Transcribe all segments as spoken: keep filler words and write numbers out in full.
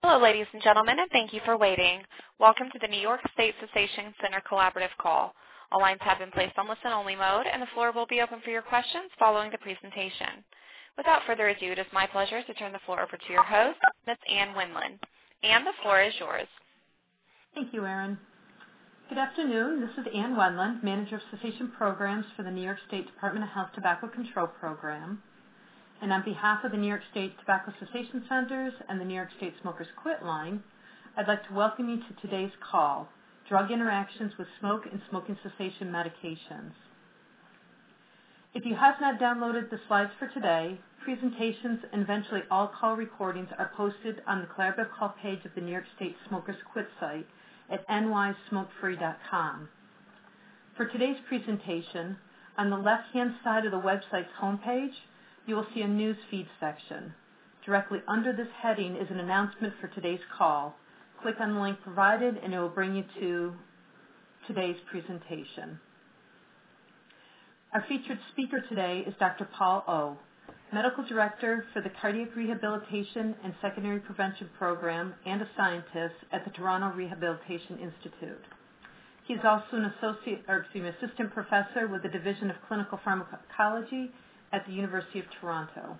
Hello, ladies and gentlemen, and thank you for waiting. Welcome to the New York State Cessation Center Collaborative Call. All lines have been placed on listen-only mode, and the floor will be open for your questions following the presentation. Without further ado, it is my pleasure to turn the floor over to your host, Miz Ann Winland. Ann, the floor is yours. Thank you, Erin. Good afternoon. This is Ann Winland, Manager of Cessation Programs for the New York State Department of Health Tobacco Control Program. And on behalf of the New York State Tobacco Cessation Centers and the New York State Smokers Quit Line, I'd like to welcome you to today's call, Drug Interactions with Smoke and Smoking Cessation Medications. If you have not downloaded the slides for today, presentations and eventually all call recordings are posted on the Collaborative Call page of the New York State Smokers Quit site at n y smoke free dot com. For today's presentation, on the left-hand side of the website's homepage, you will see a news feed section. Directly under this heading is an announcement for today's call. Click on the link provided and it will bring you to today's presentation. Our featured speaker today is Doctor Paul O., Medical Director for the Cardiac Rehabilitation and Secondary Prevention Program and a scientist at the Toronto Rehabilitation Institute. He is also an associate, or excuse me, assistant professor with the Division of Clinical Pharmacology at the University of Toronto.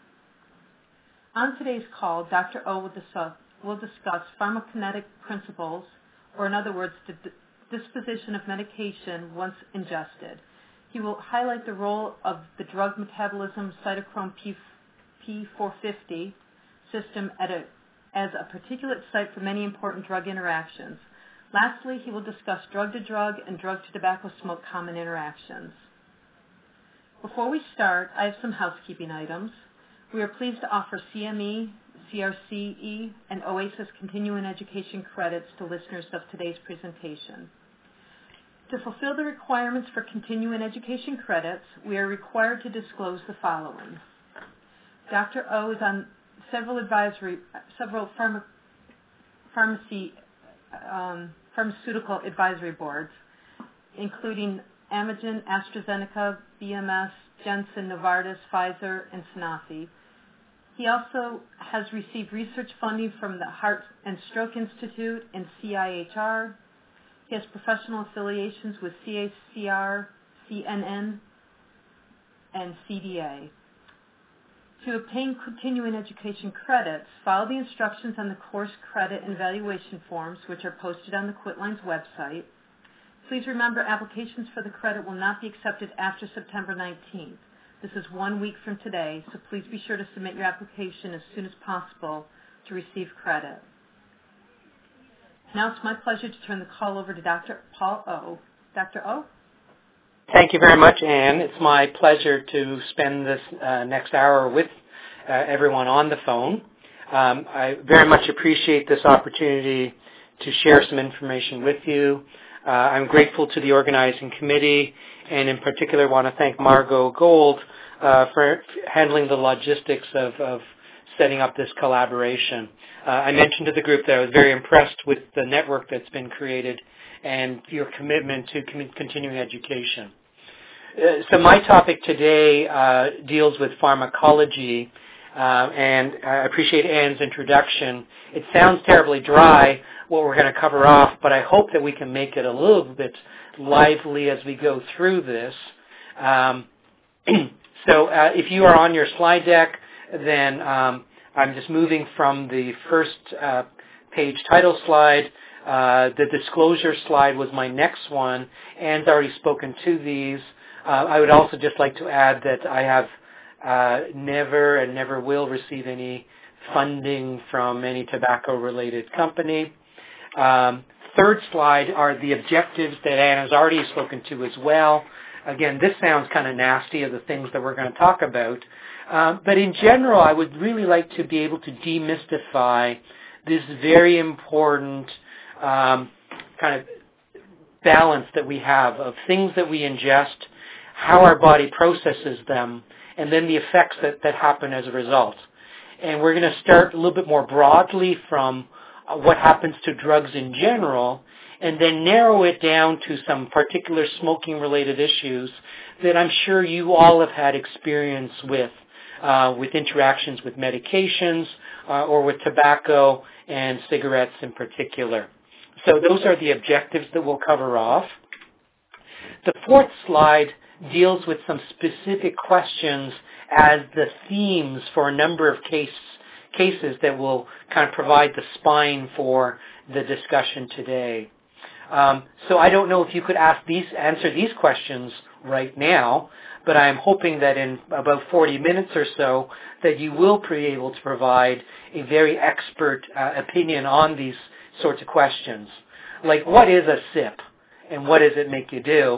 On today's call, Doctor O will discuss, will discuss pharmacokinetic principles, or in other words, the d- disposition of medication once ingested. He will highlight the role of the drug metabolism cytochrome P four fifty system at a, as a particulate site for many important drug interactions. Lastly, he will discuss drug-to-drug and drug-to-tobacco smoke common interactions. Before we start, I have some housekeeping items. We are pleased to offer C M E, C R C E, and OASIS continuing education credits to listeners of today's presentation. To fulfill the requirements for continuing education credits, we are required to disclose the following. Doctor O is on several advisory, several pharma, pharmacy, um, pharmaceutical advisory boards, including Amgen, AstraZeneca, B M S, Janssen, Novartis, Pfizer, and Sanofi. He also has received research funding from the Heart and Stroke Institute and C I H R. He has professional affiliations with C A C R, C N N, and C D A. To obtain continuing education credits, follow the instructions on the course credit and evaluation forms, which are posted on the QuitLine's website. Please remember, applications for the credit will not be accepted after September nineteenth. This is one week from today, so please be sure to submit your application as soon as possible to receive credit. Now it's my pleasure to turn the call over to Doctor Paul O. Doctor O? Thank you very much, Ann. It's my pleasure to spend this uh, next hour with uh, everyone on the phone. Um, I very much appreciate this opportunity to share some information with you. Uh, I'm grateful to the organizing committee, and in particular want to thank Margot Gold uh, for handling the logistics of, of setting up this collaboration. Uh, I mentioned to the group that I was very impressed with the network that's been created and your commitment to com- continuing education. Uh, so my topic today uh, deals with pharmacology, uh, and I appreciate Ann's introduction. It sounds terribly dry, what we're going to cover off, but I hope that we can make it a little bit lively as we go through this. Um, so uh, if you are on your slide deck, then um, I'm just moving from the first uh, page title slide. Uh, the disclosure slide was my next one. Ann's already spoken to these. Uh, I would also just like to add that I have uh, never and never will receive any funding from any tobacco-related company. Um, third slide are the objectives that Ann has already spoken to as well. Again, this sounds kind of nasty of the things that we're going to talk about. Uh, but in general, I would really like to be able to demystify this very important um, kind of balance that we have of things that we ingest, how our body processes them, and then the effects that, that happen as a result. And we're going to start a little bit more broadly from uh, what happens to drugs in general, and then narrow it down to some particular smoking-related issues that I'm sure you all have had experience with, uh, with interactions with medications uh, or with tobacco, and cigarettes in particular. So those are the objectives that we'll cover off. The fourth slide deals with some specific questions as the themes for a number of case, cases that will kind of provide the spine for the discussion today. Um, so I don't know if you could ask these, answer these questions right now, but I'm hoping that in about forty minutes or so that you will be able to provide a very expert uh, opinion on these sorts of questions. Like, what is a S I P and what does it make you do?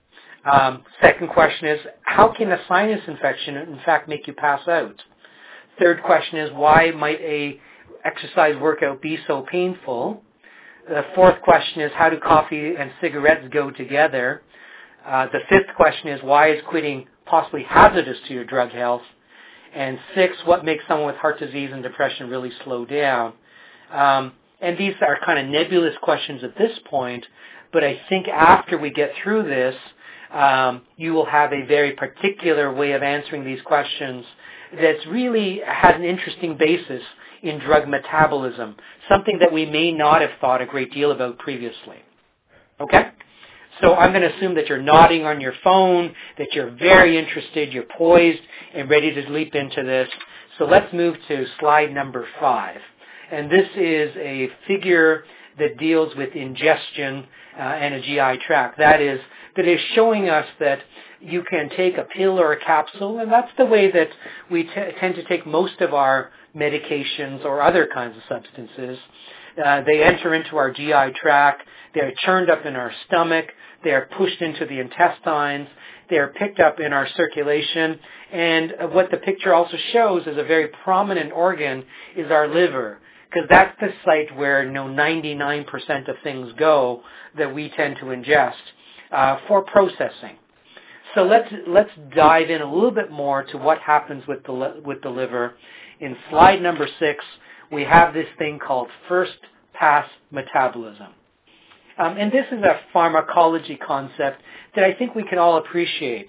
Um, second question is, how can a sinus infection in fact make you pass out? Third question is, why might a exercise workout be so painful? The fourth question is, how do coffee and cigarettes go together? Uh, the fifth question is, why is quitting possibly hazardous to your drug health? And six, what makes someone with heart disease and depression really slow down? Um, and these are kind of nebulous questions at this point, but I think after we get through this, um, you will have a very particular way of answering these questions that really has an interesting basis in drug metabolism, something that we may not have thought a great deal about previously. Okay? So I'm going to assume that you're nodding on your phone, that you're very interested, you're poised and ready to leap into this. So let's move to slide number five. And this is a figure that deals with ingestion uh, and a G I tract. That is, that is showing us that you can take a pill or a capsule, and that's the way that we t- tend to take most of our medications or other kinds of substances. Uh, they enter into our G I tract, they're churned up in our stomach, they're pushed into the intestines, they're picked up in our circulation, and what the picture also shows is a very prominent organ is our liver, because that's the site where, you know, ninety-nine percent of things go that we tend to ingest uh, for processing. So let's let's dive in a little bit more to what happens with the li- with the liver. In slide number six, we have this thing called first-pass metabolism. Um, and this is a pharmacology concept that I think we can all appreciate.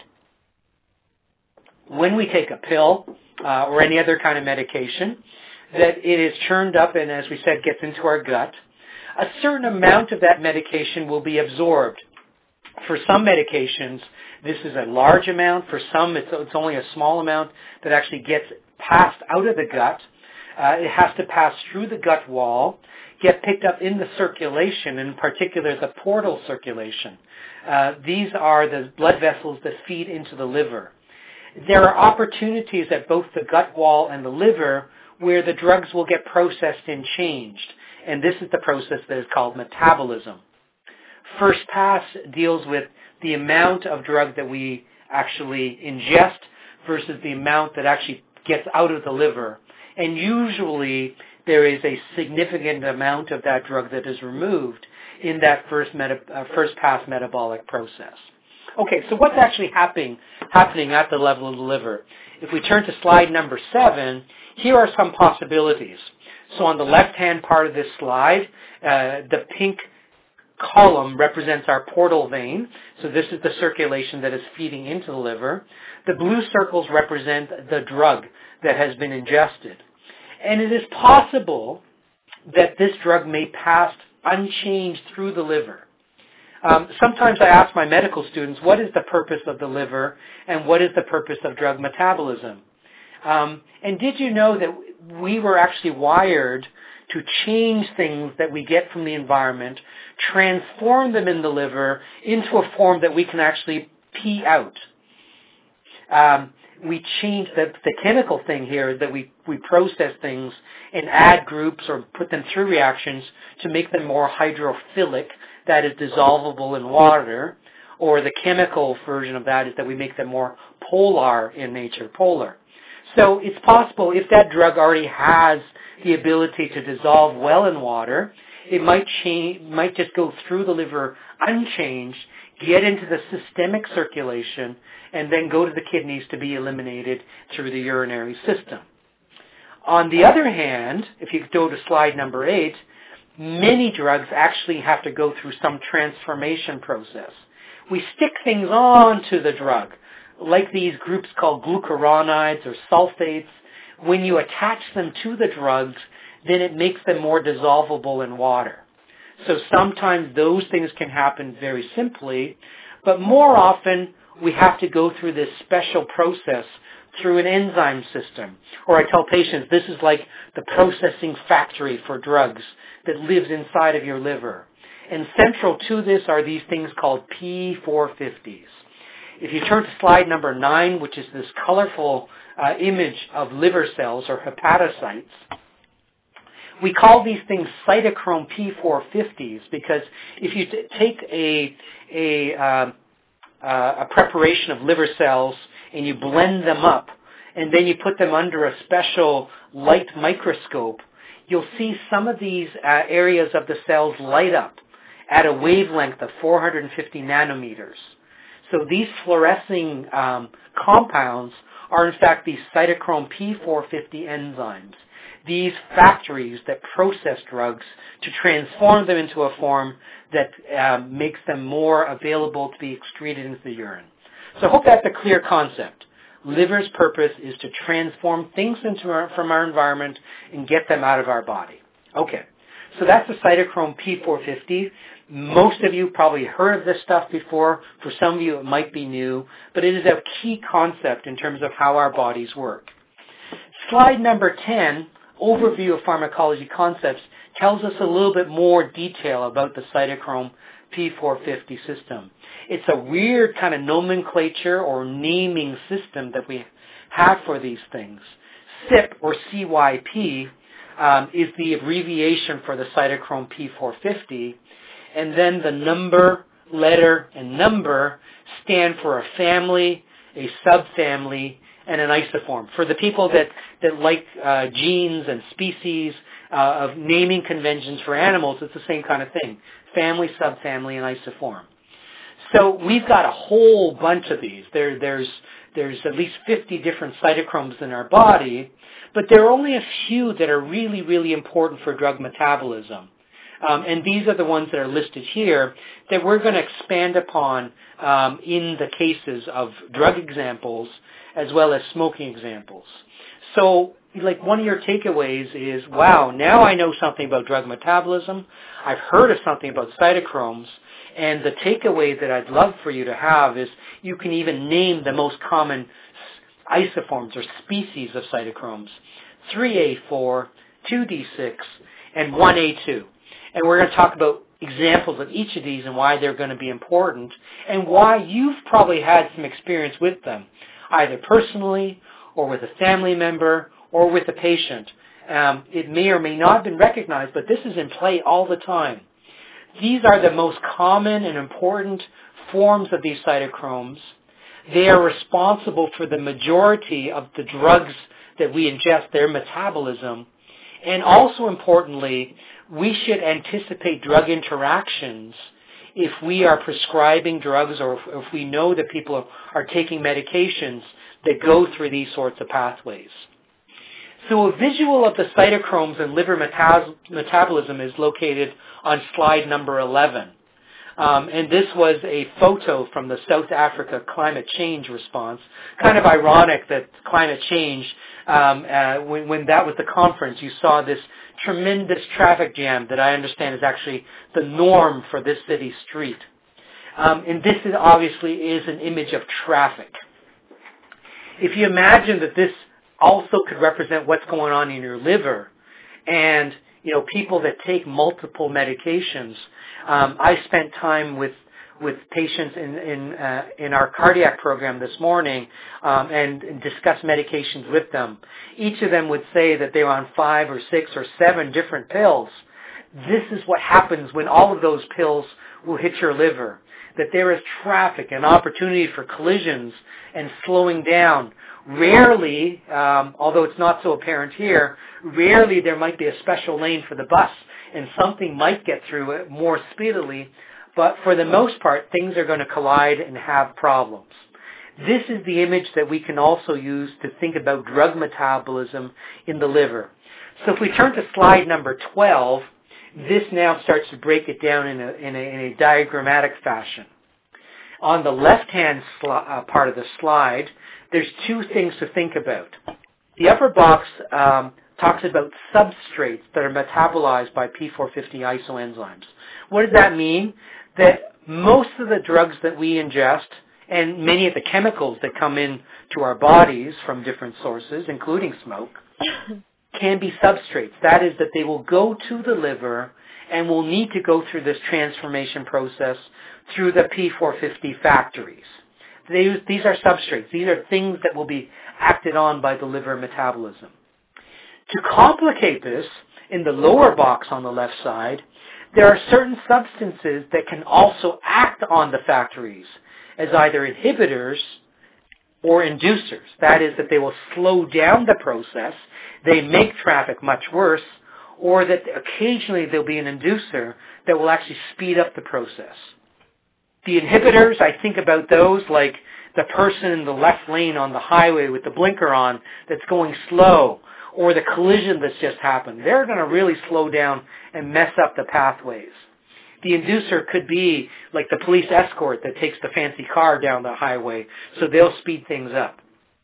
When we take a pill uh, or any other kind of medication, that it is churned up and, as we said, gets into our gut, a certain amount of that medication will be absorbed. For some medications, this is a large amount. For some, it's, it's only a small amount that actually gets passed out of the gut. Uh, it has to pass through the gut wall, get picked up in the circulation, in particular the portal circulation. Uh, these are the blood vessels that feed into the liver. There are opportunities at both the gut wall and the liver where the drugs will get processed and changed, and this is the process that is called metabolism. First pass deals with the amount of drug that we actually ingest versus the amount that actually gets out of the liver. And usually there is a significant amount of that drug that is removed in that first, meta, uh, first pass metabolic process. Okay, so what's actually happening, happening at the level of the liver? If we turn to slide number seven, here are some possibilities. So on the left-hand part of this slide, uh, the pink column represents our portal vein. So this is the circulation that is feeding into the liver. The blue circles represent the drug that has been ingested. And it is possible that this drug may pass unchanged through the liver. Um, sometimes I ask my medical students, what is the purpose of the liver and what is the purpose of drug metabolism? Um, and did you know that we were actually wired to change things that we get from the environment, transform them in the liver into a form that we can actually pee out? Um, we change the, the chemical thing here is that we, we process things and add groups or put them through reactions to make them more hydrophilic, that is dissolvable in water, or the chemical version of that is that we make them more polar in nature, polar. So it's possible if that drug already has the ability to dissolve well in water, it might change, might just go through the liver unchanged, get into the systemic circulation, and then go to the kidneys to be eliminated through the urinary system. On the other hand, if you go to slide number eight, many drugs actually have to go through some transformation process. We stick things onto the drug, like these groups called glucuronides or sulfates. When you attach them to the drugs, then it makes them more dissolvable in water. So sometimes those things can happen very simply, but more often we have to go through this special process through an enzyme system. Or I tell patients this is like the processing factory for drugs that lives inside of your liver. And central to this are these things called P four fifties. If you turn to slide number nine, which is this colorful uh, image of liver cells or hepatocytes, we call these things cytochrome P four fifties because if you t- take a, a, uh, uh, a preparation of liver cells and you blend them up and then you put them under a special light microscope, you'll see some of these uh, areas of the cells light up at a wavelength of four hundred fifty nanometers. So these fluorescing um, compounds are in fact these cytochrome P four fifty enzymes, these factories that process drugs to transform them into a form that uh, makes them more available to be excreted into the urine. So I hope that's a clear concept. Liver's purpose is to transform things into our, from our environment and get them out of our body. Okay, so that's the cytochrome P four fifty. Most of you probably heard of this stuff before. For some of you it might be new, but it is a key concept in terms of how our bodies work. Slide number ten, overview of pharmacology concepts, tells us a little bit more detail about the cytochrome P four fifty system. It's a weird kind of nomenclature or naming system that we have for these things. C Y P or C Y P um, is the abbreviation for the cytochrome P four fifty, and then the number, letter, and number stand for a family, a subfamily, and an isoform. For the people that, that like uh, genes and species uh, of naming conventions for animals, it's the same kind of thing. Family, subfamily, and isoform. So we've got a whole bunch of these. There, there's, there's at least fifty different cytochromes in our body, but there are only a few that are really, really important for drug metabolism. Um, and these are the ones that are listed here that we're going to expand upon um, in the cases of drug examples as well as smoking examples. So, like, one of your takeaways is, wow, now I know something about drug metabolism. I've heard of something about cytochromes. And the takeaway that I'd love for you to have is you can even name the most common isoforms or species of cytochromes. three A four, two D six, and one A two. And we're going to talk about examples of each of these and why they're going to be important and why you've probably had some experience with them, either personally or with a family member or with a patient. Um, it may or may not have been recognized, but this is in play all the time. These are the most common and important forms of these cytochromes. They are responsible for the majority of the drugs that we ingest, their metabolism. And also importantly, we should anticipate drug interactions if we are prescribing drugs or if we know that people are taking medications that go through these sorts of pathways. So a visual of the cytochromes and liver metas- metabolism is located on slide number eleven. Um, and this was a photo from the South Africa climate change response. Kind of ironic that climate change, um, uh, when, when that was the conference, you saw this tremendous traffic jam that I understand is actually the norm for this city street. Um, and this is obviously is an image of traffic. If you imagine that this also could represent what's going on in your liver, and you know, people that take multiple medications. Um, I spent time with with patients in in, uh, in our cardiac program this morning um, and, and discussed medications with them. Each of them would say that they were on five or six or seven different pills. This is what happens when all of those pills will hit your liver, that there is traffic and opportunity for collisions and slowing down. Rarely, um, although it's not so apparent here, rarely there might be a special lane for the bus and something might get through it more speedily, but for the most part, things are going to collide and have problems. This is the image that we can also use to think about drug metabolism in the liver. So if we turn to slide number twelve, this now starts to break it down in a, in a, in a diagrammatic fashion. On the left-hand sli- uh, part of the slide, there's two things to think about. The upper box um, talks about substrates that are metabolized by P four fifty isoenzymes. What does that mean? That most of the drugs that we ingest and many of the chemicals that come in to our bodies from different sources, including smoke, can be substrates. That is that they will go to the liver and will need to go through this transformation process through the P four fifty factories. They, these are substrates. These are things that will be acted on by the liver metabolism. To complicate this, in the lower box on the left side, there are certain substances that can also act on the factories as either inhibitors or inducers. That is, that they will slow down the process, they make traffic much worse, or that occasionally there'll be an inducer that will actually speed up the process. The inhibitors, I think about those like the person in the left lane on the highway with the blinker on that's going slow, or the collision that's just happened. They're going to really slow down and mess up the pathways. The inducer could be like the police escort that takes the fancy car down the highway, so they'll speed things up.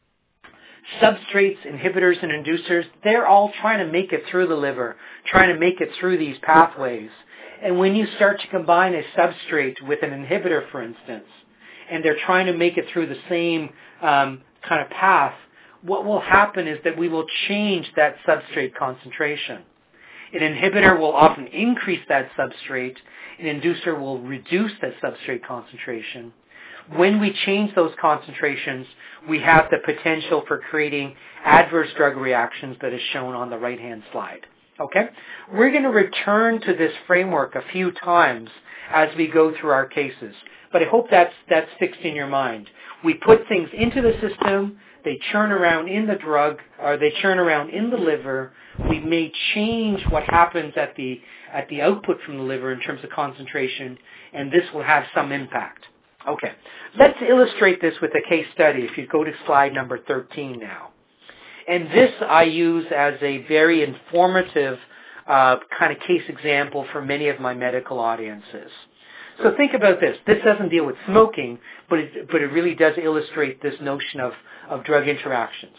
Substrates, inhibitors, and inducers, they're all trying to make it through the liver, trying to make it through these pathways. And when you start to combine a substrate with an inhibitor, for instance, and they're trying to make it through the same um, kind of path, what will happen is that we will change that substrate concentration. An inhibitor will often increase that substrate. An inducer will reduce that substrate concentration. When we change those concentrations, we have the potential for creating adverse drug reactions that is shown on the right-hand slide. Okay? We're going to return to this framework a few times as we go through our cases, but I hope that's, that's fixed in your mind. We put things into the system, they churn around in the drug, or they churn around in the liver. We may change what happens at the, at the output from the liver in terms of concentration, and this will have some impact. Okay, let's illustrate this with a case study if you go to slide number thirteen now. And this I use as a very informative uh, kind of case example for many of my medical audiences. So think about this. This doesn't deal with smoking, but it, but it really does illustrate this notion of, of drug interactions.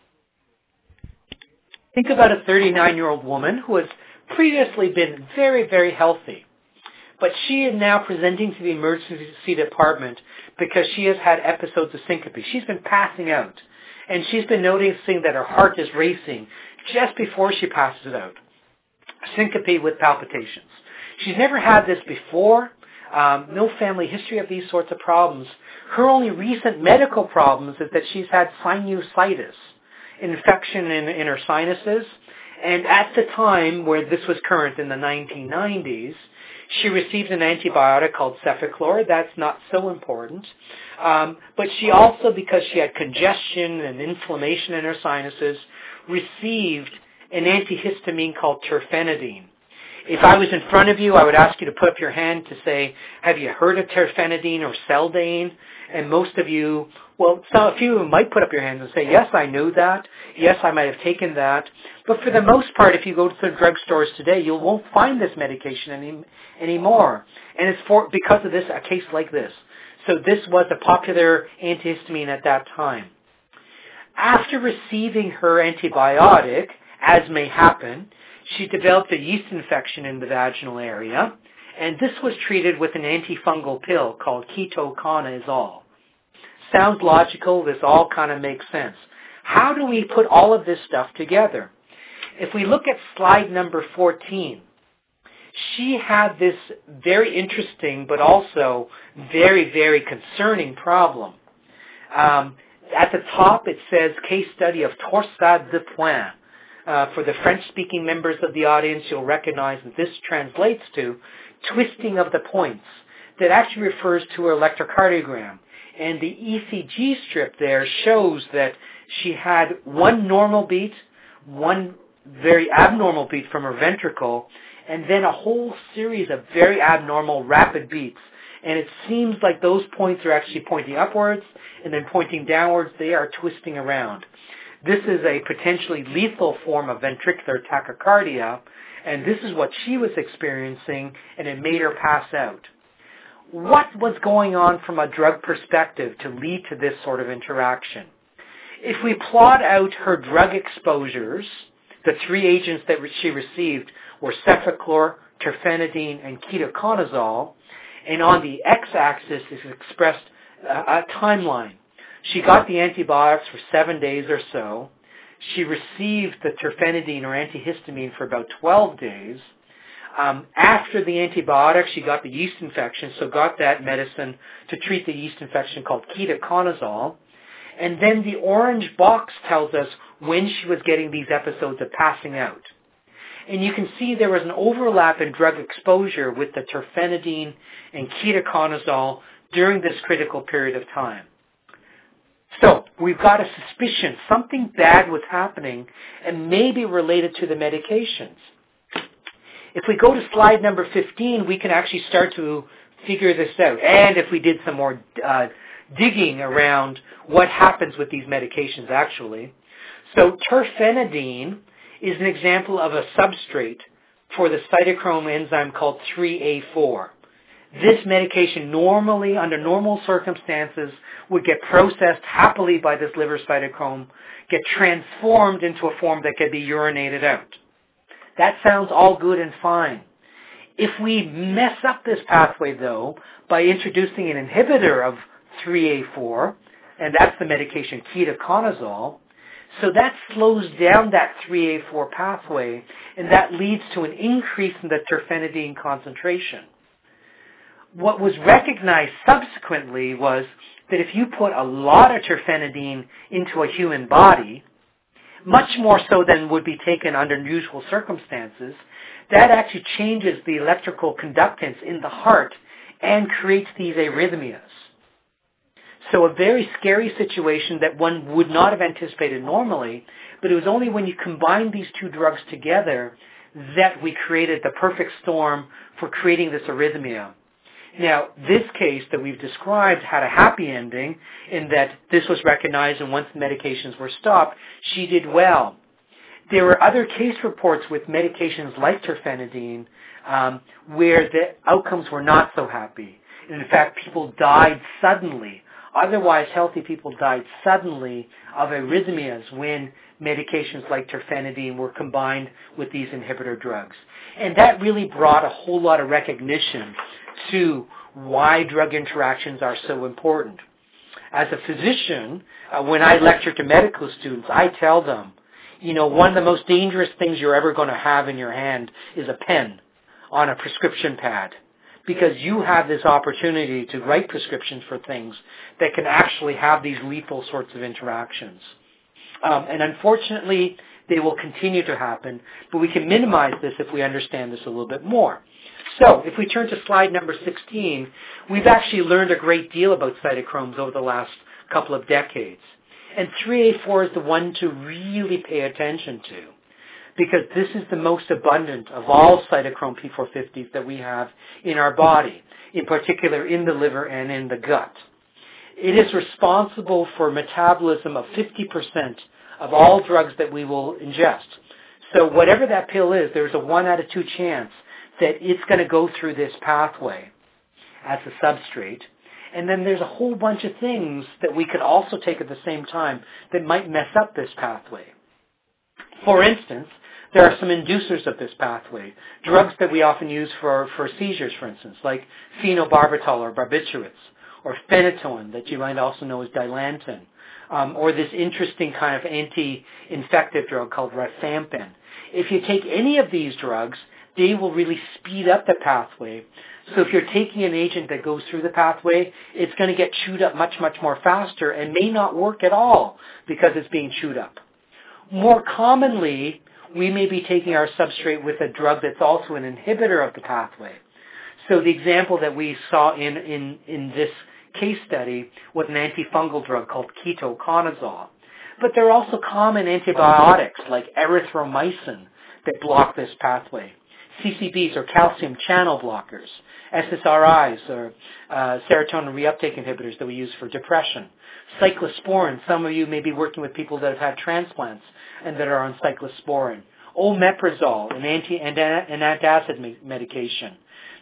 Think about a thirty-nine-year-old woman who has previously been very, very healthy. But she is now presenting to the emergency department because she has had episodes of syncope. She's been passing out. And she's been noticing that her heart is racing just before she passes out. Syncope with palpitations. She's never had this before. Um, no family history of these sorts of problems. Her only recent medical problems is that she's had sinusitis, infection in, in her sinuses. And at the time where this was current in the nineteen nineties, she received an antibiotic called Cefaclor. That's not so important. Um, but she also, because she had congestion and inflammation in her sinuses, received an antihistamine called terfenadine. If I was in front of you, I would ask you to put up your hand to say, have you heard of terfenadine or Seldane? And most of you, well, some, a few of you might put up your hands and say, yes, I knew that. Yes, I might have taken that. But for the most part, if you go to the drugstores today, you won't find this medication any, anymore. And it's for because of this, a case like this. So this was a popular antihistamine at that time. After receiving her antibiotic, as may happen, she developed a yeast infection in the vaginal area, and this was treated with an antifungal pill called ketoconazole. Sounds logical. This all kind of makes sense. How do we put all of this stuff together? If we look at slide number fourteen, she had this very interesting but also very, very concerning problem. Um, at the top it says case study of torsade de poing. Uh, for the French-speaking members of the audience, you'll recognize that this translates to twisting of the points. That actually refers to her electrocardiogram. And the E C G strip there shows that she had one normal beat, one very abnormal beat from her ventricle, and then a whole series of very abnormal rapid beats. And it seems like those points are actually pointing upwards and then pointing downwards. They are twisting around. This is a potentially lethal form of ventricular tachycardia, and this is what she was experiencing, and it made her pass out. What was going on from a drug perspective to lead to this sort of interaction? If we plot out her drug exposures The three agents that she received were cefaclor, terfenadine, and ketoconazole. And on the x-axis is expressed a, a timeline. She got the antibiotics for seven days or so. She received the terfenadine or antihistamine for about twelve days. Um, after the antibiotics, she got the yeast infection, so got that medicine to treat the yeast infection called ketoconazole. And then the orange box tells us when she was getting these episodes of passing out. And you can see there was an overlap in drug exposure with the terfenadine and ketoconazole during this critical period of time. So we've got a suspicion something bad was happening and maybe related to the medications. If we go to slide number fifteen, we can actually start to figure this out. And if we did some more uh, digging around what happens with these medications actually. So terfenadine is an example of a substrate for the cytochrome enzyme called three A four. This medication normally, under normal circumstances, would get processed happily by this liver cytochrome, get transformed into a form that could be urinated out. That sounds all good and fine. If we mess up this pathway, though, by introducing an inhibitor of three A four, and that's the medication ketoconazole, so that slows down that three A four pathway, and that leads to an increase in the terfenadine concentration. What was recognized subsequently was that if you put a lot of terfenadine into a human body, much more so than would be taken under usual circumstances, that actually changes the electrical conductance in the heart and creates these arrhythmias. So a very scary situation that one would not have anticipated normally, but it was only when you combine these two drugs together that we created the perfect storm for creating this arrhythmia. Now, this case that we've described had a happy ending in that this was recognized, and once the medications were stopped, she did well. There were other case reports with medications like terfenadine um, where the outcomes were not so happy. And in fact, people died suddenly. Otherwise, healthy people died suddenly of arrhythmias when medications like terfenadine were combined with these inhibitor drugs. And that really brought a whole lot of recognition to why drug interactions are so important. As a physician, uh, when I lecture to medical students, I tell them, you know, one of the most dangerous things you're ever going to have in your hand is a pen on a prescription pad, because you have this opportunity to write prescriptions for things that can actually have these lethal sorts of interactions. Um, and unfortunately, they will continue to happen, but we can minimize this if we understand this a little bit more. So, if we turn to slide number sixteen, we've actually learned a great deal about cytochromes over the last couple of decades. And three A four is the one to really pay attention to, because this is the most abundant of all cytochrome P four fifties that we have in our body, in particular in the liver and in the gut. It is responsible for metabolism of fifty percent of all drugs that we will ingest. So whatever that pill is, there's a one out of two chance that it's going to go through this pathway as a substrate. And then there's a whole bunch of things that we could also take at the same time that might mess up this pathway. For instance, there are some inducers of this pathway, drugs that we often use for, for seizures, for instance, like phenobarbital or barbiturates, or phenytoin that you might also know as Dilantin, um, or this interesting kind of anti-infective drug called rifampin. If you take any of these drugs, they will really speed up the pathway. So if you're taking an agent that goes through the pathway, it's going to get chewed up much, much more faster and may not work at all because it's being chewed up. More commonly, we may be taking our substrate with a drug that's also an inhibitor of the pathway. So the example that we saw in, in, in this case study was an antifungal drug called ketoconazole. But there are also common antibiotics like erythromycin that block this pathway. C C Bs or calcium channel blockers, S S R Is or uh, serotonin reuptake inhibitors that we use for depression. Cyclosporin, some of you may be working with people that have had transplants and that are on cyclosporin. Omeprazole, an, anti, an antacid medication.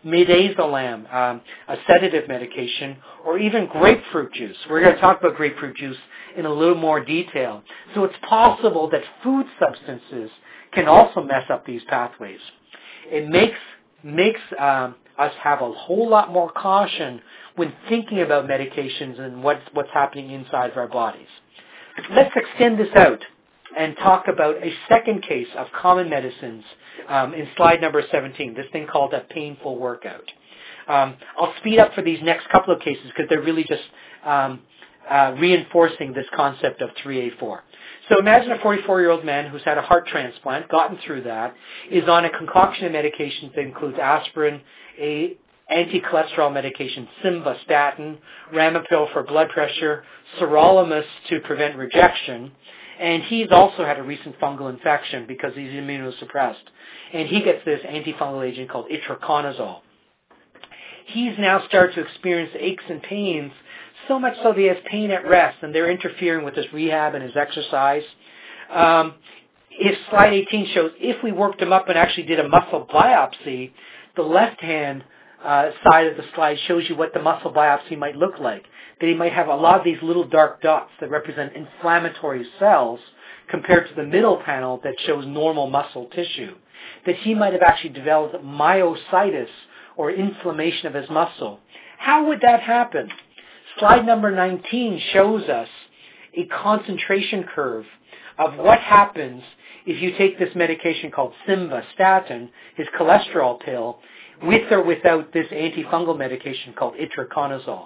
midazolam, um, a sedative medication, or even grapefruit juice. We're going to talk about grapefruit juice in a little more detail. So it's possible that food substances can also mess up these pathways. It makes makes um, us have a whole lot more caution when thinking about medications and what's, what's happening inside of our bodies. Let's extend this out and talk about a second case of common medicines um, in slide number seventeen, this thing called a painful workout. Um, I'll speed up for these next couple of cases because they're really just um, uh, reinforcing this concept of three A four. So imagine a forty-four-year-old man who's had a heart transplant, gotten through that, is on a concoction of medications that includes aspirin, a anti-cholesterol medication, simvastatin, Ramapil for blood pressure, sirolimus to prevent rejection, and he's also had a recent fungal infection because he's immunosuppressed. And he gets this antifungal agent called itraconazole. He's now started to experience aches and pains, so much so that he has pain at rest, and they're interfering with his rehab and his exercise. Um, if slide eighteen shows, if we worked him up and actually did a muscle biopsy, the left-hand uh, side of the slide shows you what the muscle biopsy might look like. That he might have a lot of these little dark dots that represent inflammatory cells compared to the middle panel that shows normal muscle tissue. That he might have actually developed myositis or inflammation of his muscle. How would that happen? Slide number nineteen shows us a concentration curve of what happens if you take this medication called simvastatin, his cholesterol pill, with or without this antifungal medication called itraconazole.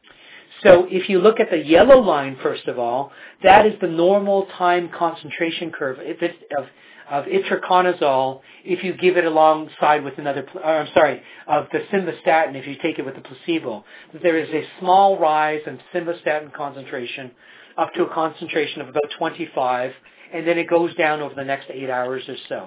So if you look at the yellow line, first of all, that is the normal time concentration curve if it, of, of itraconazole if you give it alongside with another, or I'm sorry, of the simvastatin if you take it with a placebo. There is a small rise in simvastatin concentration up to a concentration of about twenty-five, and then it goes down over the next eight hours or so.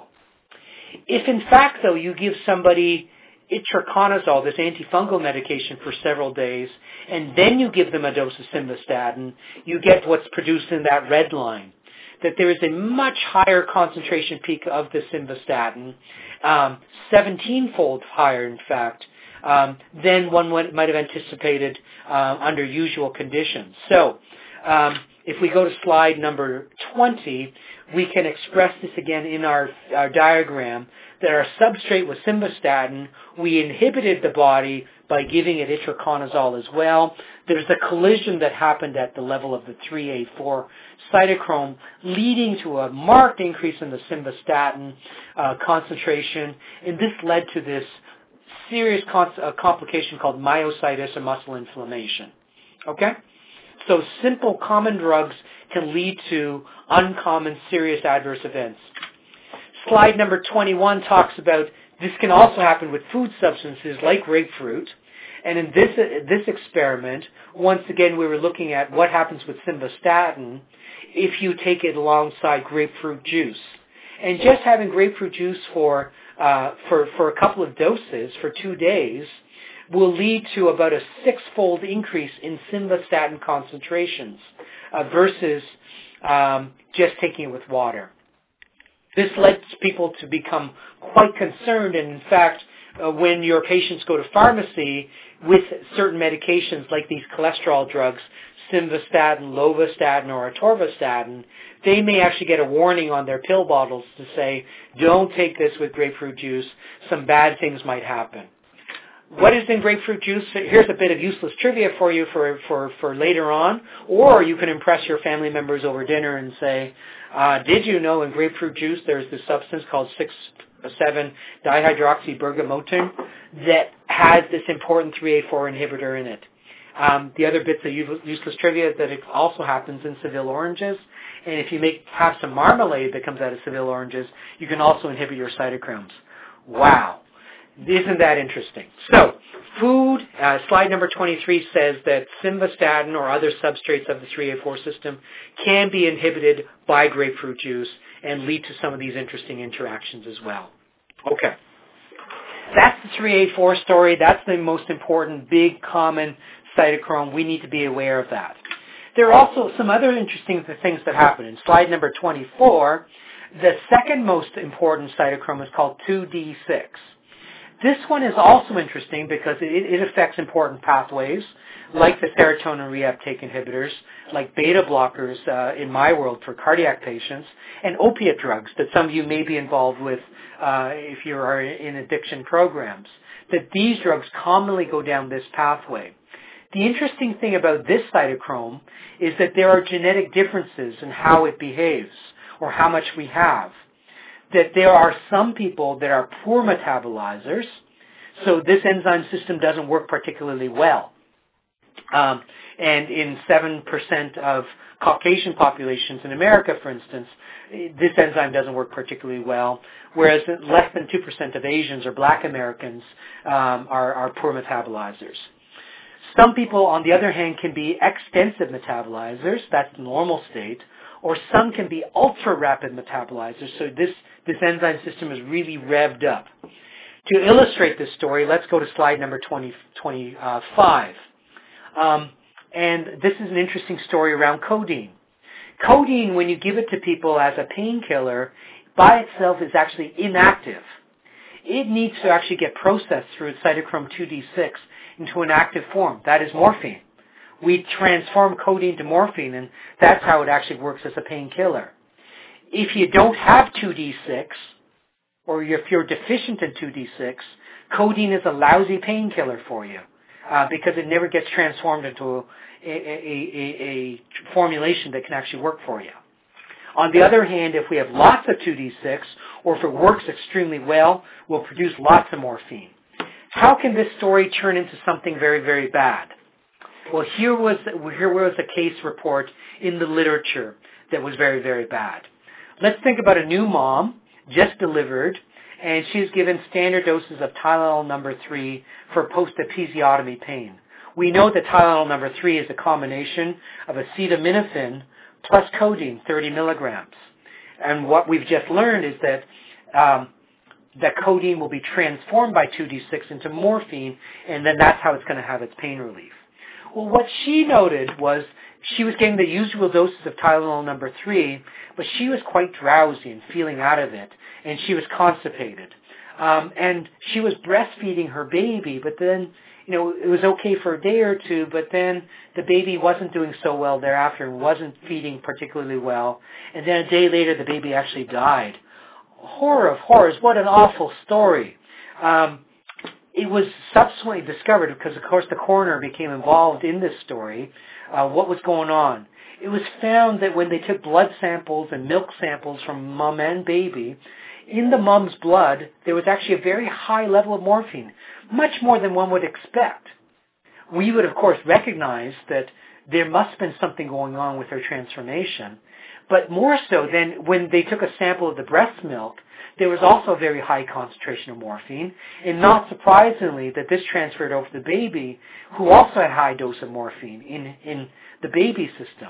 If in fact, though, you give somebody itraconazole, this antifungal medication, for several days, and then you give them a dose of simvastatin, you get what's produced in that red line. That there is a much higher concentration peak of the simvastatin, um, seventeen-fold higher, in fact, um, than one might have anticipated uh, under usual conditions. So, um, if we go to slide number twenty, we can express this again in our, our diagram, that our substrate was simvastatin. We inhibited the body by giving it itraconazole as well. There's a collision that happened at the level of the three A four cytochrome, leading to a marked increase in the simvastatin uh, concentration, and this led to this serious con- uh, complication called myositis or muscle inflammation. Okay? So simple common drugs can lead to uncommon serious adverse events. Slide number twenty-one talks about this can also happen with food substances like grapefruit. And in this this experiment, once again, we were looking at what happens with simvastatin if you take it alongside grapefruit juice. And just having grapefruit juice for uh, for for a couple of doses for two days will lead to about a six-fold increase in simvastatin concentrations uh, versus um, just taking it with water. This led people to become quite concerned, and in fact, uh, when your patients go to pharmacy with certain medications like these cholesterol drugs, simvastatin, lovastatin, or atorvastatin, they may actually get a warning on their pill bottles to say, don't take this with grapefruit juice, some bad things might happen. What is in grapefruit juice? Here's a bit of useless trivia for you for, for, for later on, or you can impress your family members over dinner and say, uh, did you know in grapefruit juice there's this substance called six seven dihydroxybergamotin that has this important three A four inhibitor in it. Um, the other bits of useless trivia is that it also happens in Seville oranges, and if you make have some marmalade that comes out of Seville oranges, you can also inhibit your cytochromes. Wow. Isn't that interesting? So, food, uh, slide number twenty-three says that simvastatin or other substrates of the three A four system can be inhibited by grapefruit juice and lead to some of these interesting interactions as well. Okay. That's the three A four story. That's the most important, big, common cytochrome. We need to be aware of that. There are also some other interesting things that happen. In slide number twenty-four, the second most important cytochrome is called two D six. This one is also interesting because it, it affects important pathways like the serotonin reuptake inhibitors, like beta blockers uh, in my world for cardiac patients, and opiate drugs that some of you may be involved with uh, if you are in addiction programs, that these drugs commonly go down this pathway. The interesting thing about this cytochrome is that there are genetic differences in how it behaves or how much we have. That there are some people that are poor metabolizers, so this enzyme system doesn't work particularly well. Um, and in seven percent of Caucasian populations in America, for instance, this enzyme doesn't work particularly well, whereas less than two percent of Asians or black Americans um, are, are poor metabolizers. Some people, on the other hand, can be extensive metabolizers, that's the normal state, or some can be ultra-rapid metabolizers, so this, this enzyme system is really revved up. To illustrate this story, let's go to slide number twenty, twenty-five. Um, and this is an interesting story around codeine. Codeine, when you give it to people as a painkiller, by itself is actually inactive. It needs to actually get processed through its cytochrome two D six into an active form. That is morphine. We transform codeine to morphine, and that's how it actually works as a painkiller. If you don't have two D six, or if you're deficient in two D six, codeine is a lousy painkiller for you uh, because it never gets transformed into a, a, a, a formulation that can actually work for you. On the other hand, if we have lots of two D six, or if it works extremely well, we'll produce lots of morphine. How can this story turn into something very, very bad? Well, here was, here was a case report in the literature that was very, very bad. Let's think about a new mom, just delivered, and she's given standard doses of Tylenol number three for post-episiotomy pain. We know that Tylenol number three is a combination of acetaminophen plus codeine, thirty milligrams. And what we've just learned is that um, that codeine will be transformed by two D six into morphine, and then that's how it's going to have its pain relief. Well, what she noted was she was getting the usual doses of Tylenol number three, but she was quite drowsy and feeling out of it, and she was constipated. Um, and she was breastfeeding her baby, but then, you know, it was okay for a day or two, but then the baby wasn't doing so well thereafter and wasn't feeding particularly well. And then a day later, the baby actually died. Horror of horrors, what an awful story. Um, it was subsequently discovered, because of course the coroner became involved in this story, uh, what was going on. It was found that when they took blood samples and milk samples from mom and baby, in the mom's blood, there was actually a very high level of morphine, much more than one would expect. We would, of course, recognize that there must have been something going on with her transformation, but more so than when they took a sample of the breast milk, there was also a very high concentration of morphine, and not surprisingly that this transferred over to the baby, who also had a high dose of morphine in, in the baby system.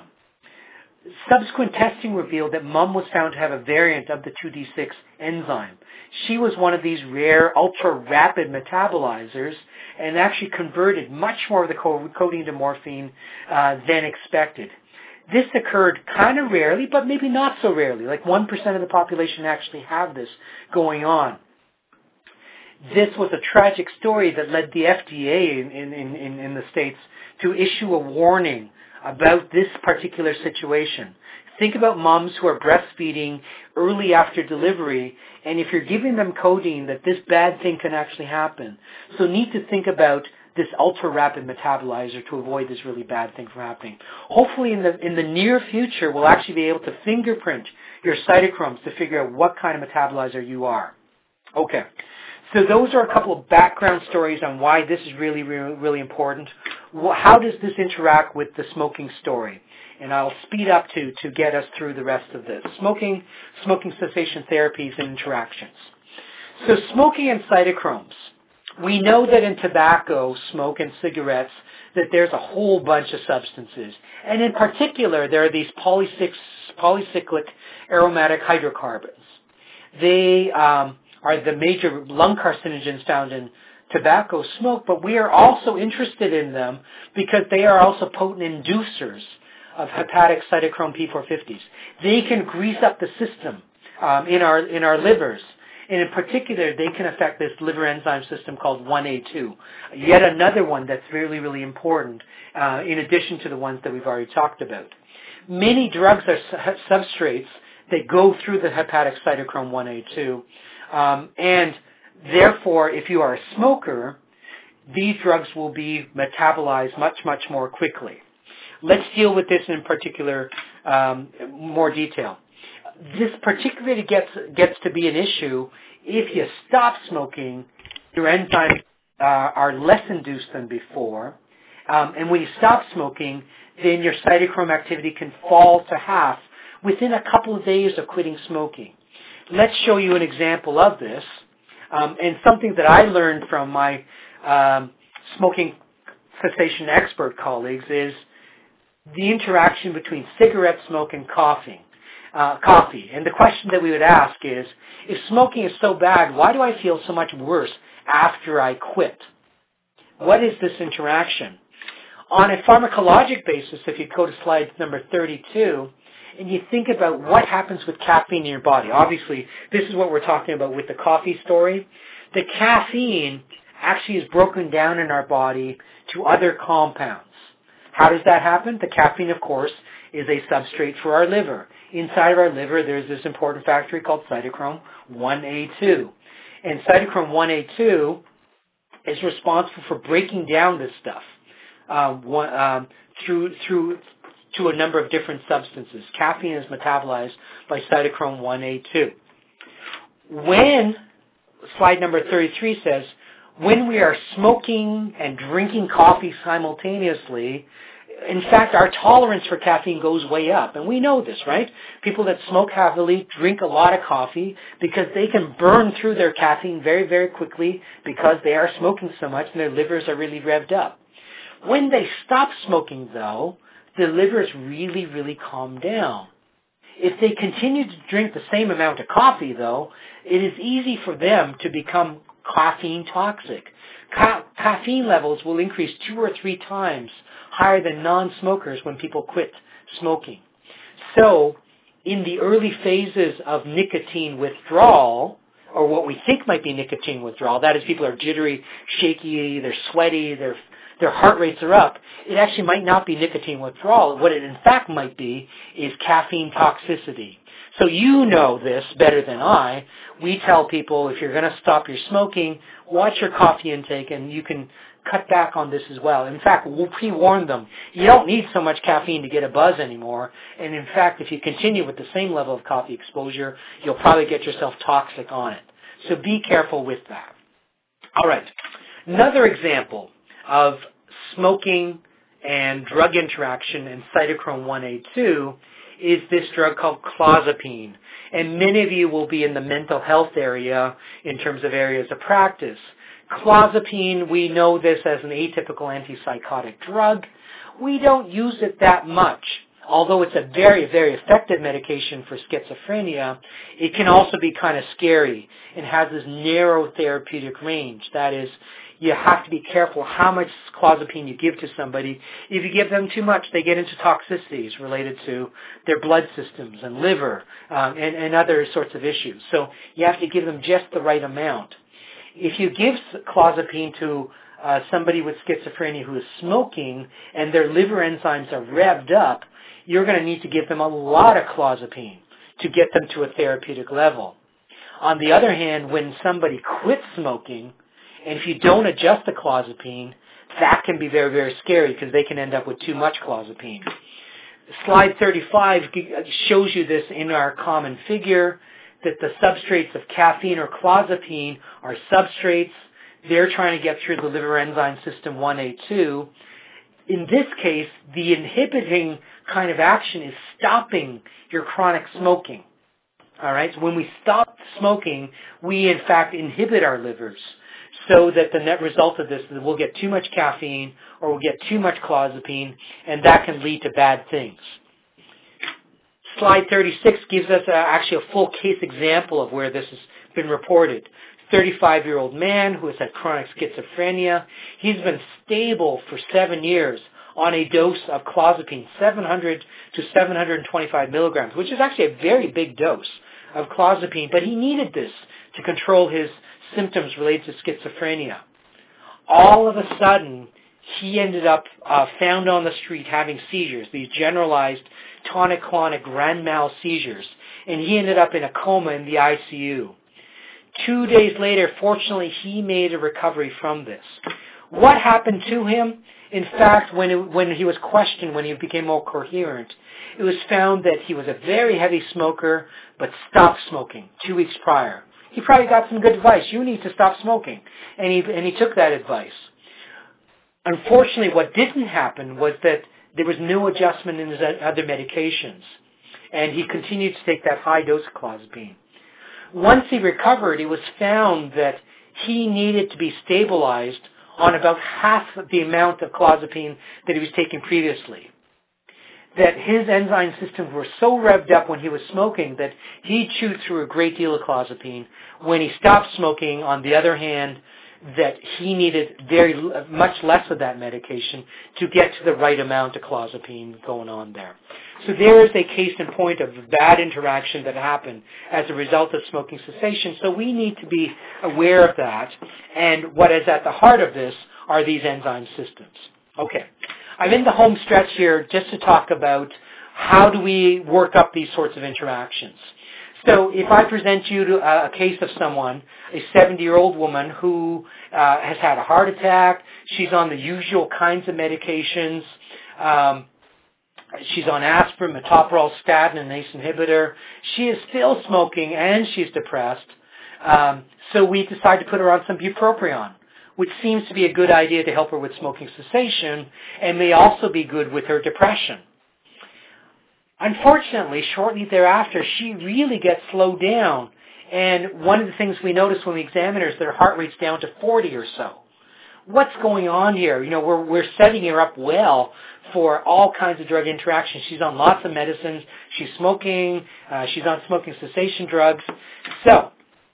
Subsequent testing revealed that mom was found to have a variant of the two D six enzyme. She was one of these rare, ultra-rapid metabolizers and actually converted much more of the codeine to morphine uh, than expected. This occurred kind of rarely, but maybe not so rarely. Like one percent of the population actually have this going on. This was a tragic story that led the F D A in, in, in, in the States to issue a warning about this particular situation. Think about moms who are breastfeeding early after delivery, and if you're giving them codeine, that this bad thing can actually happen. So need to think about this ultra-rapid metabolizer to avoid this really bad thing from happening. Hopefully in the in the near future, we'll actually be able to fingerprint your cytochromes to figure out what kind of metabolizer you are. Okay. So those are a couple of background stories on why this is really, really, really important. How does this interact with the smoking story? And I'll speed up to, to get us through the rest of this. Smoking, smoking cessation therapies and interactions. So smoking and cytochromes. We know that in tobacco, smoke, and cigarettes, that there's a whole bunch of substances. And in particular, there are these polycyclic aromatic hydrocarbons. They um, are the major lung carcinogens found in tobacco smoke, but we are also interested in them because they are also potent inducers of hepatic cytochrome P four fifties. They can grease up the system um, in our in our livers, And in particular, they can affect this liver enzyme system called one A two, yet another one that's really, really important uh, in addition to the ones that we've already talked about. Many drugs are su- substrates that go through the hepatic cytochrome one A two, um, and therefore, if you are a smoker, these drugs will be metabolized much, much more quickly. Let's deal with this in particular um, more detail. This particularly gets gets to be an issue if you stop smoking. Your enzymes uh, are less induced than before, um, and when you stop smoking, then your cytochrome activity can fall to half within a couple of days of quitting smoking. Let's show you an example of this, um, and something that I learned from my um, smoking cessation expert colleagues is the interaction between cigarette smoke and coughing. Uh, coffee. And the question that we would ask is, if smoking is so bad, why do I feel so much worse after I quit? What is this interaction? On a pharmacologic basis, if you go to slide number thirty-two, and you think about what happens with caffeine in your body. Obviously, this is what we're talking about with the coffee story. The caffeine actually is broken down in our body to other compounds. How does that happen? The caffeine, of course, is a substrate for our liver. Inside of our liver, there's this important factory called cytochrome one A two. And cytochrome one A two is responsible for breaking down this stuff um, one, um, through through to a number of different substances. Caffeine is metabolized by cytochrome one A two. When, slide number thirty-three says, when we are smoking and drinking coffee simultaneously, in fact, our tolerance for caffeine goes way up. And we know this, right? People that smoke heavily drink a lot of coffee because they can burn through their caffeine very, very quickly because they are smoking so much and their livers are really revved up. When they stop smoking, though, the livers really, really calm down. If they continue to drink the same amount of coffee, though, it is easy for them to become caffeine toxic. Ca- caffeine levels will increase two or three times higher than non-smokers when people quit smoking. So, in the early phases of nicotine withdrawal, or what we think might be nicotine withdrawal, that is, people are jittery, shaky, they're sweaty, their their heart rates are up, it actually might not be nicotine withdrawal. What it in fact might be is caffeine toxicity. So you know this better than I. We tell people if you're going to stop your smoking, watch your coffee intake, and you can cut back on this as well. In fact, we'll pre-warn them. You don't need so much caffeine to get a buzz anymore. And in fact, if you continue with the same level of coffee exposure, you'll probably get yourself toxic on it. So be careful with that. All right. Another example of smoking and drug interaction and cytochrome one A two is this drug called clozapine. And many of you will be in the mental health area in terms of areas of practice. Clozapine, we know this as an atypical antipsychotic drug. We don't use it that much. Although it's a very, very effective medication for schizophrenia, it can also be kind of scary and has this narrow therapeutic range. That is, you have to be careful how much clozapine you give to somebody. If you give them too much, they get into toxicities related to their blood systems and liver um, and, and other sorts of issues. So you have to give them just the right amount. If you give clozapine to uh, somebody with schizophrenia who is smoking and their liver enzymes are revved up, you're going to need to give them a lot of clozapine to get them to a therapeutic level. On the other hand, when somebody quits smoking, and if you don't adjust the clozapine, that can be very, very scary because they can end up with too much clozapine. Slide thirty-five shows you this in our common figure, that the substrates of caffeine or clozapine are substrates. They're trying to get through the liver enzyme system one A two. In this case, the inhibiting kind of action is stopping your chronic smoking. All right? So when we stop smoking, we in fact inhibit our livers, so that the net result of this is we'll get too much caffeine or we'll get too much clozapine, and that can lead to bad things. Slide thirty-six gives us a, actually a full case example of where this has been reported. thirty-five-year-old man who has had chronic schizophrenia. He's been stable for seven years on a dose of clozapine, seven hundred to seven hundred twenty-five milligrams, which is actually a very big dose. of clozapine, but he needed this to control his symptoms related to schizophrenia. All of a sudden, he ended up uh, found on the street having seizures, these generalized tonic-clonic grand mal seizures, and he ended up in a coma in the I C U. Two days later, fortunately, he made a recovery from this. What happened to him? In fact, when, it, when he was questioned, when he became more coherent, it was found that he was a very heavy smoker, but stopped smoking two weeks prior. He probably got some good advice. You need to stop smoking. And he, and he took that advice. Unfortunately, what didn't happen was that there was no adjustment in his other medications. And he continued to take that high dose of clozapine. Once he recovered, it was found that he needed to be stabilized on about half of the amount of clozapine that he was taking previously. That his enzyme systems were so revved up when he was smoking that he chewed through a great deal of clozapine. When he stopped smoking, on the other hand, that he needed very much less of that medication to get to the right amount of clozapine going on there. So there is a case in point of bad interaction that happened as a result of smoking cessation. So we need to be aware of that. And what is at the heart of this are these enzyme systems. Okay. I'm in the home stretch here just to talk about how do we work up these sorts of interactions. So if I present you to a case of someone, a seventy-year-old woman who uh, has had a heart attack, she's on the usual kinds of medications, um, she's on aspirin, metoprolol, statin, and ACE inhibitor, she is still smoking and she's depressed, um, so we decide to put her on some bupropion, which seems to be a good idea to help her with smoking cessation and may also be good with her depression. Unfortunately, shortly thereafter, she really gets slowed down. And one of the things we notice when we examine her is that her heart rate's down to forty or so. What's going on here? You know, we're, we're setting her up well for all kinds of drug interactions. She's on lots of medicines. She's smoking. Uh, she's on smoking cessation drugs. So,